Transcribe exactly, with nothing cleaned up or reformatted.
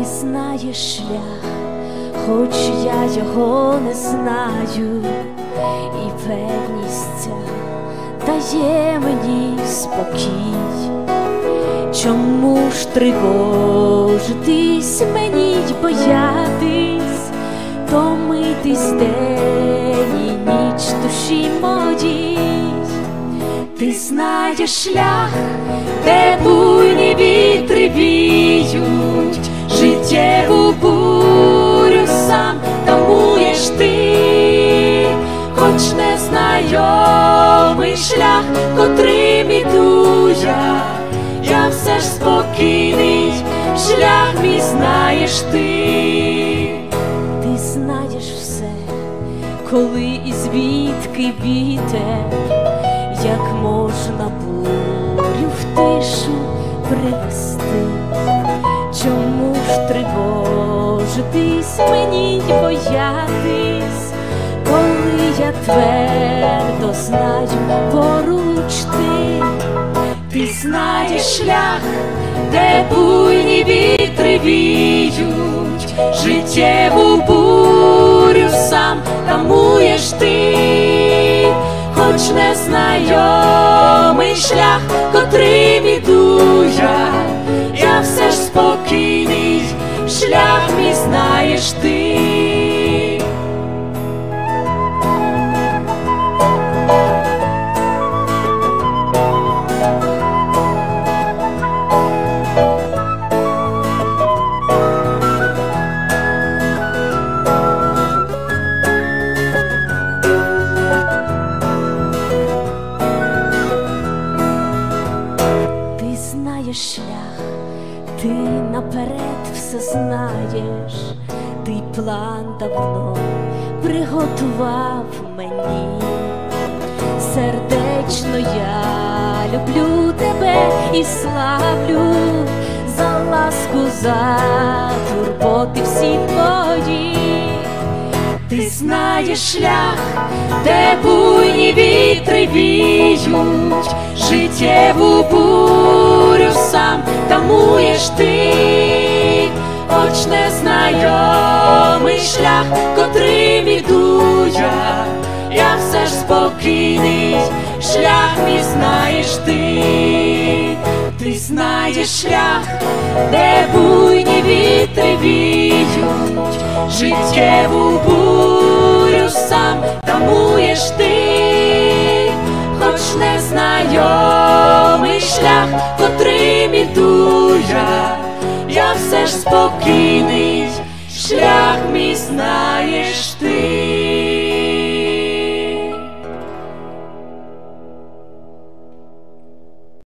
знаєш шлях, хоч я його не знаю, і певність ця дає мені спокій. Чому ж тривожитись мені й боятись, томитись день і ніч душі моїй? Ти знаєш шлях, де буйні вітри віють, життєву бурю сам тамуєш ти, хоч незнайомий шлях, котрим іду я, я все ж спокійний, шлях мій знаєш ти. Ти знаєш все, коли і звідки вітер, як можна бурю в тишу привести. Чому ж тривожитись мені й боятись, коли я твердо знаю, поруч ти? Ти знаєш шлях, де буйні вітри віють, життєву бурю сам тамуєш ти, хоч незнайомий шлях, котрим іду я, я все ж спокійний, шлях мій знаєш ти. Шлях, ти наперед все знаєш, ти план давно приготував мені. Сердечно я люблю тебе і славлю за ласку, за турботи всі твої. Ти знаєш шлях, де буйні вітри віють, життєву бурю сам тамуєш ти, хоч незнайомий шлях, котрим іду я, я все ж спокійний, шлях мій знаєш ти. Ти знаєш шлях, де буйні вітри віють, життєву бурю сам тамуєш ти, хоч незнайомий шлях, котрим іду я, я все ж спокійний, шлях мій знаєш ти.